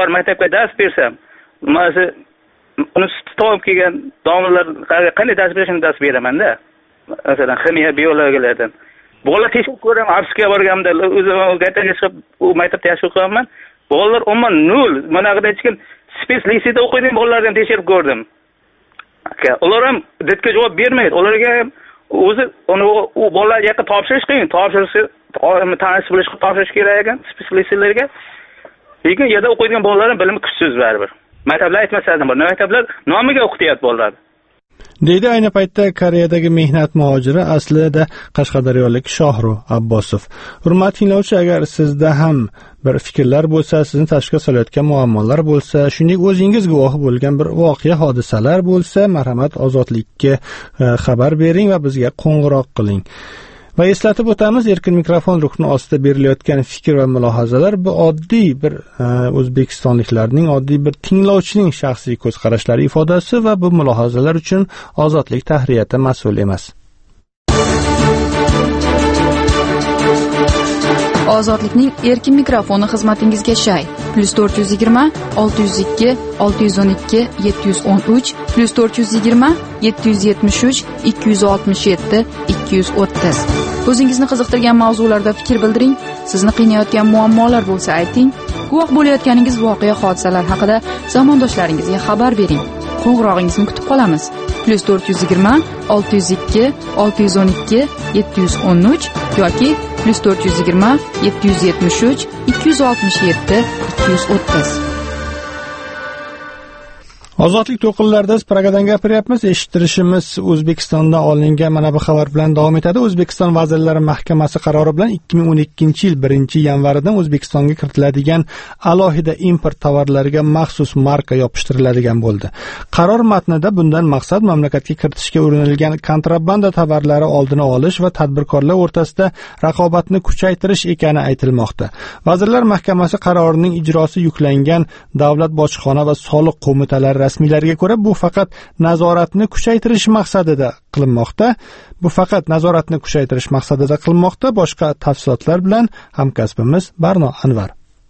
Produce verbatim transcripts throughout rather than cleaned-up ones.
borib maktabga dars bersam, mana uni tutib kelgan domlalar qanday dars berishini dars beraman-da. Masalan, ximiya, biologiyalardan. Bolalar tekshirib ko'raman, Afsuska borganimda o'zim gataga chiqib, u maktabda yashab qo'yaman. Bolalar umuman nol. Mana bu hech kim spes liseyda o'qiydigan bolalardan tekshirib ko'rdim. Aka, ular ham ditga javob bermaydi. Ularga ham o'zi uni u bolalarga yoqqa topshirish qiyin. Topshirishni tanishib bilish topshirish kerak ekan spes liseylarga. Lekin yerda o'qiydigan bolalarning bilimi kuchsiz baribir. Maktablar aytmasadim bor. Maktablar nomiga o'qityapti bolalar. deydi ayni paytda Koreyadagi mehnat muhojiri aslida qashqadaryolik Shohru Abbosov. Hurmatli tinglovchi, agar sizda ham bir fikrlar bo'lsa, sizni tashkil solayotgan muammolar bo'lsa, shuningdek o'zingiz guvohi bo'lgan bir voqea hodisalar bo'lsa, marhamat ozodlikka xabar bering va bizga qo'ng'iroq qiling. Va eslatib o'tamiz, erkin mikrofon rukni ostida berilayotgan fikr va mulohazalar bu oddiy bir o'zbekistonliklarning, oddiy bir tinglovchining shaxsiy ko'z qarashlari ifodasi va bu mulohazalar uchun ozodlik tahriyati mas'ul emas. Ozodlikning erkin mikrofoni xizmatingizga shay. plus to'rt yuz yigirma olti yuz ikki olti yuz o'n ikki yetti yuz o'n uch plus to'rt yuz yigirma yetti yuz yetmish uch ikki yuz oltmish yetti ikki yuz o'ttiz. O'zingizni qiziqtirgan mavzularda fikr bildiring, sizni qiynayotgan muammolar bo'lsa ayting, guvoh bo'layotganingiz voqea hodisalar haqida zamondoshlaringizga xabar bering. Qo'ng'irog'ingizni kutib qolamiz. plus to'rt yuz yigirma olti yuz ikki olti yuz o'n ikki yetti yuz o'n uch yoki plus to'rt yuz yigirma yetti yuz yetmish uch ikki yuz oltmish yetti ikki yuz o'ttiz. Ozodlik to'qinlarida Pragadan gapiryapmiz. Eshittirishimiz O'zbekistonda olingan mana bu xabar bilan davom etadi. O'zbekiston Vazirlar Mahkamasi qarori bilan ikki ming o'n ikkinchi yil birinchi yanvaridan O'zbekistonga kiritiladigan alohida import tovarlariga maxsus marka yopishtiriladigan bo'ldi. Qaror matnida bundan maqsad mamlakatga kiritishga urinilgan kontrabanda tovarlari oldini olish va tadbirkorlar o'rtasida raqobatni kuchaytirish ekani aytilmoqda. Vazirlar Mahkamasi qarorining ijrosi yuklangan Davlat bojxona va soliq qo'mitalari rasmiylarga ko'ra bu faqat nazoratni kuchaytirish maqsadida qilinmoqda. Bu faqat nazoratni kuchaytirish maqsadida qilinmoqda. Boshqa tafsilotlar bilan hamkasbimiz Barno Anvar.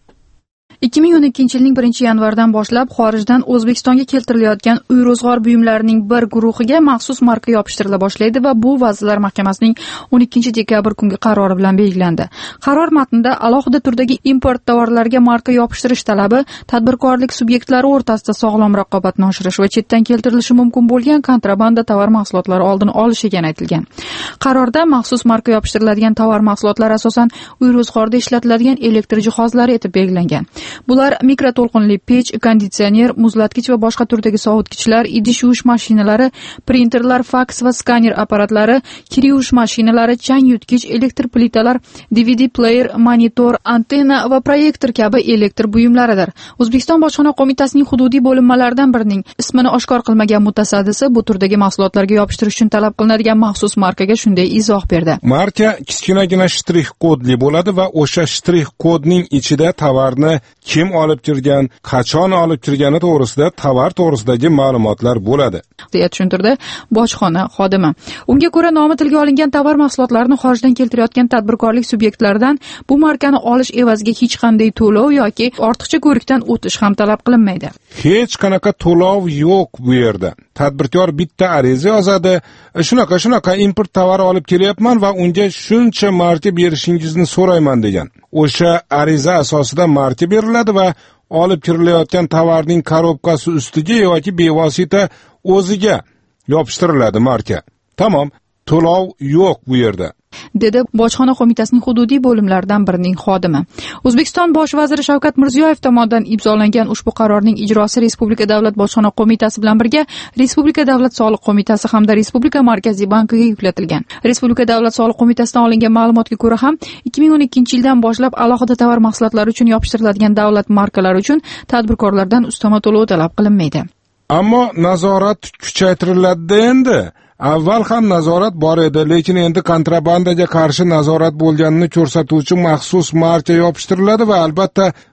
ikki ming o'n ikkinchi yilning birinchi yanvaridan boshlab xorijdan O'zbekistonga keltirilayotgan uy ro'zg'or buyumlarining bir guruhiga maxsus marka yopishtirila boshlaydi va bu Vazirlar Mahkamasining o'n ikkinchi dekabr kungi qarori bilan belgilandi. Qaror matnida alohida turdagi import tovarlariga marka yopishtirish talabi tadbirkorlik subyektlari o'rtasida sog'lom raqobatni oshirish va chetdan keltirilishi mumkin bo'lgan kontrabanda tovar mahsulotlari oldini olish ekani aytilgan. Qarorda maxsus marka yopishtiriladigan tovar mahsulotlari asosan uy ro'zg'orida ishlatiladigan elektr jihozlari etib belgilangan. Bular mikroto'lqinli pech, konditsioner, muzlatgich va boshqa turdagi sovutgichlar, idish yuvish mashinalari, printerlar, faks va skaner apparatlari, kir yuvish mashinalari, chang yutgich, elektr plitalar, D V D player, monitor, antenna va proyektor kabi elektr buyumlaridir. O'zbekiston Bojxona qo'mitasining hududiy bo'linmalaridan birining ismini oshkor qilmagan mutasaddisi bu turdagi mahsulotlarga yopishtirish uchun talab qilinadigan maxsus markaga shunday izoh berdi. Marka kichkinagina shtrix kodli bo'ladi va o'sha shtrix kodning ichida tovarni kim olib kirgan, qachon olib kirgani to'g'risida, tovar to'g'risidagi ma'lumotlar bo'ladi, deya tushuntirdi bojxona xodimi. Unga ko'ra, nomi tilga olingan tovar mahsulotlarini xorijdan keltirayotgan tadbirkorlik subyektlaridan bu markani olish evaziga hech qanday to'lov yoki ortiqcha ko'rikdan o'tish ham talab qilinmaydi. Hech qanaqa to'lov yo'q bu yerda. Tadbirkor bitta ariza yozadi, shunaqa shunaqa import tovar olib kelyapman va unga shuncha marka berishingizni so'rayman degan. O'sha ariza asosida marka beriladi va olib kirilayotgan tovarning korobkasi ustiga yoki bevosita o'ziga yopishtiriladi marka. Tamom, to'lov yo'q bu yerda, dedi Bojxona qo'mitasining hududiy bo'limlaridan birining xodimi. O'zbekiston bosh vaziri Shavkat Mirziyoyev tomonidan imzolangan ushbu qarorning ijrosi Respublika Davlat bojxona qo'mitasi bilan birga Respublika Davlat soliq qo'mitasi hamda Respublika Markaziy bankiga yuklatilgan. Respublika Davlat soliq qo'mitasidan olingan ma'lumotga ko'ra ham ikki ming o'n ikkinchi yildan boshlab alohida tovar mahsulotlari uchun yopishtiriladigan davlat markalari uchun tadbirkorlardan ustama to'lov talab qilinmaydi. Ammo nazorat kuchaytiriladi endi. Avval ham nazorat bor edi, lekin endi kontrabandaga qarshi nazorat bo'lganini ko'rsatuvchi maxsus marka yopishtiriladi va albatta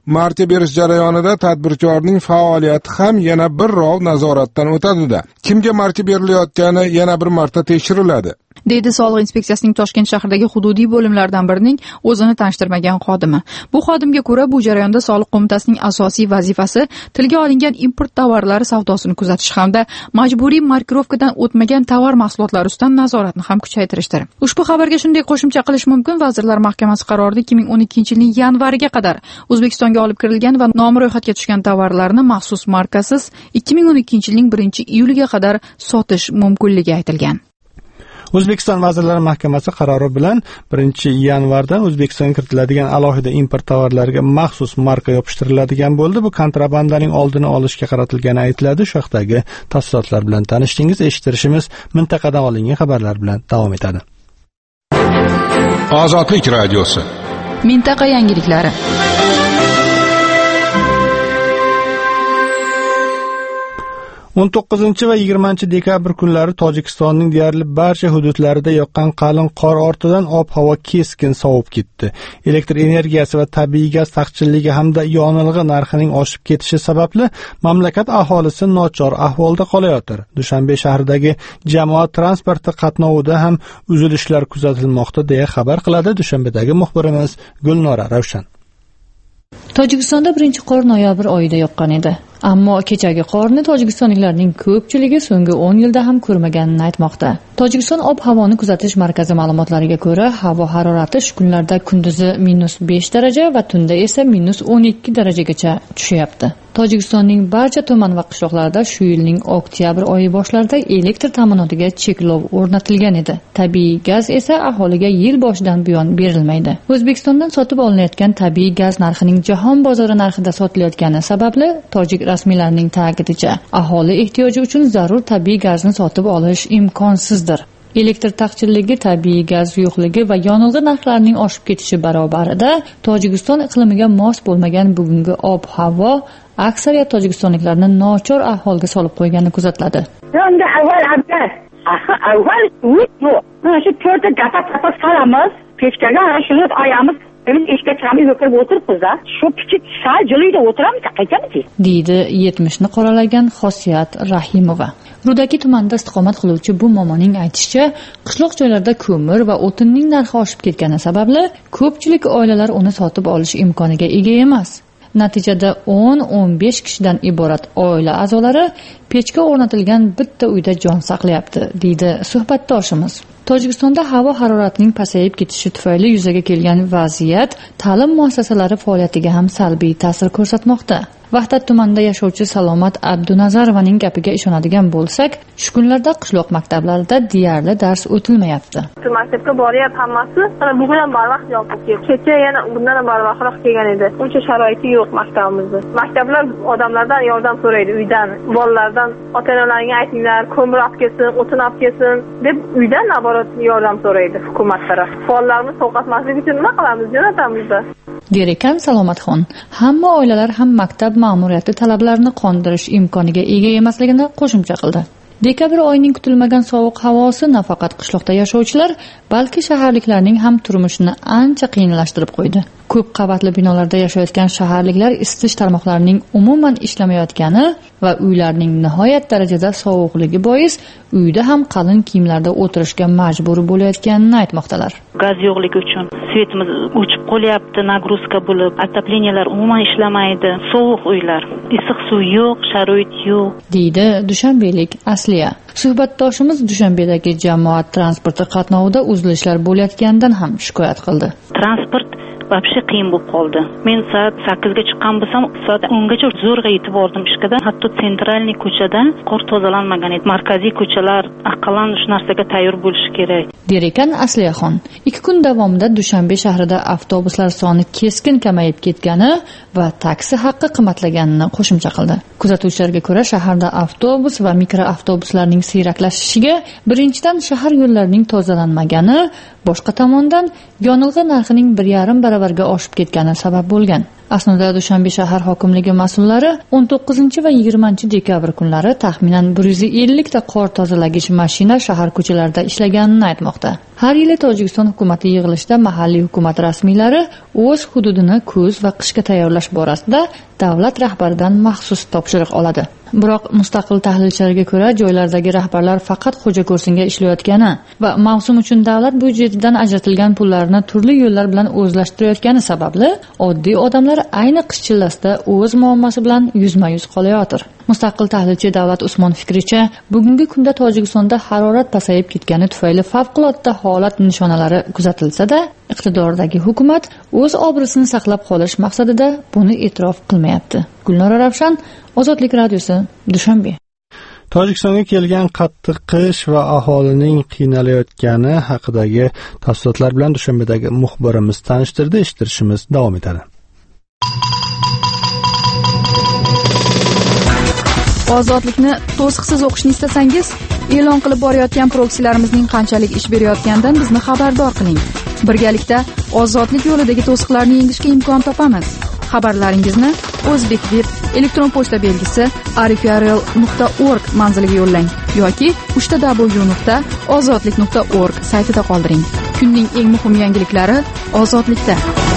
marka berish jarayonida tadbirkorning faoliyati ham yana bir rov nazoratdan o'tadi-da. Kimga marka berilayotgani yana bir marta tekshiriladi, deydi Soliq inspeksiyasining Toshkent shahridagi hududiy bo'limlardan birining o'zini tanishtirmagan xodimi. Bu xodimga ko'ra, bu jarayonda Soliq qo'mitasining asosiy vazifasi tilga olingan import tovarlari savdosini kuzatish hamda majburiy markirovkadan o'tmagan tovar mahsulotlari ustidan nazoratni ham kuchaytirishdir. Ushbu xabarga shunday qo'shimcha qilish mumkin: Vazirlar Mahkamasi qarorida ikki ming o'n ikkinchi yilning yanvariga qadar O'zbekistonga olib kirilgan va nomi ro'yxatga tushgan tovarlarni maxsus markasiz ikki ming o'n ikkinchi yilning birinchi iyuliga qadar sotish mumkinligi aytilgan. O'zbekiston Vazirlar Mahkamasi qarori bilan birinchi yanvardan O'zbekistonga kiritiladigan alohida import tovarlariga maxsus marka yopishtiriladigan bo'ldi. Bu kontrabandaning oldini olishga qaratilgani aytiladi. Shu haqdagi tafsilotlar bilan tanishdingiz. Eshittirishimiz mintaqadan olingan xabarlar bilan davom etadi. Ozodlik radiosi. Mintaqa yangiliklari. o'n to'qqizinchi va yigirmanchi dekabr kunlari Tojikistonning deyarli barcha hududlarida yoqqan qalin qor ortidan ob-havo keskin sovib ketdi. Elektr energiyasi va tabiiy gaz taqchilligi hamda yonilg'i narxining oshib ketishi sababli mamlakat aholisi nochor ahvolda qolayotir. Dushanbe shahridagi jamoat transporti qatnovida ham uzilishlar kuzatilmoqda, deya xabar qiladi Dushanbedagi muxbirimiz Gulnora Ravshan. Tojikistonda birinchi qor noyabr oyida yoqqan edi. Ammo kechagi qorni tojikistonliklarning ko'pchiligi so'nggi o'n yilda ham ko'rmaganini aytmoqda. Tojikiston ob-havoni kuzatish markazi ma'lumotlariga ko'ra, havo harorati shu kunlarda kunduzi minus besh daraja va tunda esa minus o'n ikki darajagacha tushyapti. Tojikistonning barcha tuman va qishloqlarida shu yilning oktyabr oyi boshlarida elektr ta'minotiga cheklov o'rnatilgan edi. Tabiiy gaz esa aholiga yil boshidan buyon berilmaydi. O'zbekistondan sotib olinayotgan tabiiy gaz narxining jahon bozori narxida sotilayotgani sababli tojik rasmiylarining ta'kidicha, aholi ehtiyoji uchun zarur tabiiy gazni sotib olish imkonsizdir. Elektr taqchilligi, tabiiy gaz yo'qligi va yonilg'i narxlarining oshib ketishi barobarida Tojikiston iqlimiga mos bo'lmagan bugungi ob-havo aksariyat tojikistonliklarni nochor ahvolga solib qo'ygani kuzatiladi. Endi avval avval yo'q. Mana shu to'rtta gata-gata salamiz, pechkaga shuni oyamiz. Biz ishga chiqamiz, o'tirib o'tiribmiz-da. Shu kichik sal joyda o'tiramiz, qaytamiz, deydi yetmishni qoralagan Xosiyat Rahimova. Rudaki tumanida istiqomat qiluvchi bu momoning aytishicha, qishloq joylarda ko'mir va o'tinning narxi oshib ketgani sababli ko'pchilik oilalar uni sotib olish imkoniga ega emas. Natijada o'n o'n besh kishidan iborat oila a'zolari pechka o'rnatilgan bitta uyda jon saqlayapti, deydi suhbatdoshimiz. Tojikistonda havo haroratining pasayib ketishi tufayli yuzaga kelgan vaziyat ta'lim muassasalari faoliyatiga ham salbiy ta'sir ko'rsatmoqda. Vahdat tumanida yashovchi Salomat Abdunazarovaning gapiga ishonadigan bo'lsak, shu kunlarda qishloq maktablarida deyarli dars o'tilmayapti. Maktabga boryapti hammasi, bugun ham barvaqt yopib keldi. Kecha yana bundan ham barvaqtroq kelgan edi. Uncha sharoiti yo'q maktabimizda. Maktablar odamlardan yordam so'raydi, uydan, bolalardan, ota-onalaringga aytinglar, ko'mir olib kelsin, o'tin olib kelsin deb uydan naborat yordam so'raydi hukumat taraf. Bolalarimiz sovqatmaslik uchun nima qilamiz, jo'natamizda. Der ekan Salomatxon. Hamma oilalar ham maktab ma'muriyati talablarini qondirish imkoniga ega emasligini qo'shimcha qildi. Dekabr oyining kutilmagan sovuq havosi nafaqat qishloqda yashovchilar, balki shaharliklarning ham turmushini ancha qiyinlashtirib qo'ydi. Ko'p qavatli binolarda yashayotgan shaharliklar isitish tarmoqlarining umuman ishlamayotgani va uylarning nihoyat darajada sovuqligi bois uyda ham qalin kiyimlarda o'tirishga majbur bo'layotganini aytmoqdalar. Gaz yo'qligi uchun svetimiz o'chib qolyapti, nagruzka bo'lib, otoplenyalar umuman ishlamaydi, sovuq uylar, issiq suv yo'q, sharoit yo'q, deydi dushanbelik Asliya. Suhbatdoshimiz Dushanbedagi jamoat transporti qatnovida uzilishlar bo'layotganidan ham shikoyat qildi. Transport вообще qiyin bo'lib qoldi. Men soat sakkizga chiqqan bo'lsam, soat o'ngacha zo'rg'a yetib bordim ishga. Hatto sentralniy ko'chada qor tozalanmagan edi. Markaziy ko'chalar aqallan shu narsaga tayyor bo'lishi kerak. Der ekan Asliyaxon. ikki kun davomida Dushanbe shahrida avtobuslar soni keskin kamayib ketgani va taksi haqqi qimmatlaganini qo'shimcha qildi. Kuzatuvchilarga ko'ra, shaharda avtobus va mikroavtobuslarning siyraklashishiga birinchidan shahar yo'llarining tozalanmagani, boshqa tomondan yonilg'i narxining bir yarim baravarga oshib ketgani sabab bo'lgan. Aslida Dushanbe shahar hokimligi mas'ullari o'n to'qqizinchi va yigirmanchi dekabr kunlari taxminan bir yuz ellik ta qor tozalagich mashina shahar ko'chalarida ishlaganini aytmoqda. Har yili Tojikiston hukumati yig'ilishida mahalliy hukumat rasmiylari o'z hududini kuz va qishga tayyorlash borasida davlat rahbaridan maxsus topshiriq oladi. Biroq mustaqil tahlilchilarga ko'ra, joylardagi rahbarlar faqat xo'ja ko'rsinga ishlayotgani va mavsum uchun davlat byudjetidan ajratilgan pullarni turli yo'llar bilan o'zlashtirayotgani sababli oddiy odamlar ayni qish chillasida o'z muammosi bilan yuzma-yuz qolayotir. Mustaqil tahlilchi Davlat Usmon fikricha, bugungi kunda Tojikistonda harorat pasayib ketgani tufayli favqulodda holat nishonalari kuzatilsa-da, iqtidordagi hukumat o'z obro'sini saqlab qolish maqsadida buni e'tirof qilmayapti. Gulnora Ravshan, Ozodlik radiosi, Dushanbe. Tojikistonga kelgan qattiq qish va aholining qiynalayotgani haqidagi tafsilotlar bilan Dushanbedagi muxbirimiz tanishtirdi. Eshittirishimiz davom etadi. Ozodlikni to'siqsiz o'qishni istasangiz, e'lon qilib borayotgan proksilarimizning qanchalik ish berayotganidan bizni xabardor qiling. Birgalikda ozodlik yo'lidagi to'siqlarni yengishga imkon topamiz. Xabarlaringizni O'zbekveb elektron pochta belgisi arifiarel nuqta org manziliga yo'llang yoki uchta w nuqta ozodlik nuqta org saytida qoldiring. Kunning eng muhim yangiliklari ozodlikda.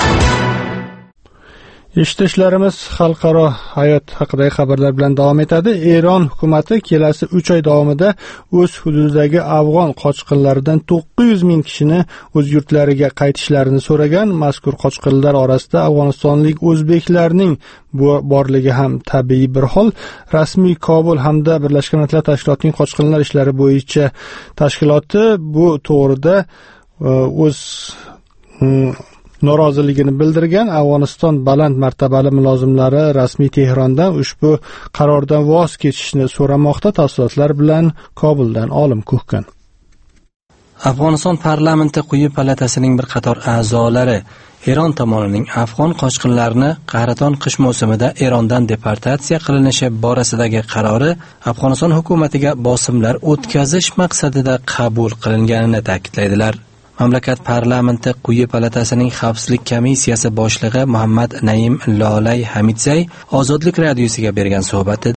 Eshitishlarimiz xalqaro hayot haqidagi xabarlar bilan davom etadi. Eron hukumati kelasi uch oy davomida o'z hududidagi afg'on qochqinlaridan to'qqiz yuz ming kishini o'z yurtlariga qaytishlarini so'ragan. Mazkur qochqinlar orasida afg'onistonlik o'zbeklarning borligi ham tabiiy bir hol. Rasmiy Kobul hamda Birlashgan Millatlar Tashkilotining qochqinlar ishlari bo'yicha tashkiloti bu to'g'rida o'z noroziligini bildirgan. Afg'oniston baland martabali mulozimlari rasmiy Tehrondan ushbu qarordan voz kechishni so'ramoqda. Tafsilotlar bilan Kobuldan Olim Kuhkan. Afg'oniston parlamenti quyi palatasining bir qator a'zolari Eron tomonining afg'on qochqinlarini qahraton qish mavsumida Erondan deportatsiya qilinishi borasidagi qarori Afg'oniston hukumatiga bosimlar o'tkazish maqsadida qabul qilinganini ta'kidlaydilar. Mamlakat parlamenti quyi palatasining xavfsizlik komissiyasi boshlig'i Muhammad Naim Lolay Hamidzay Ozodlik radiosiga bergan suhbatida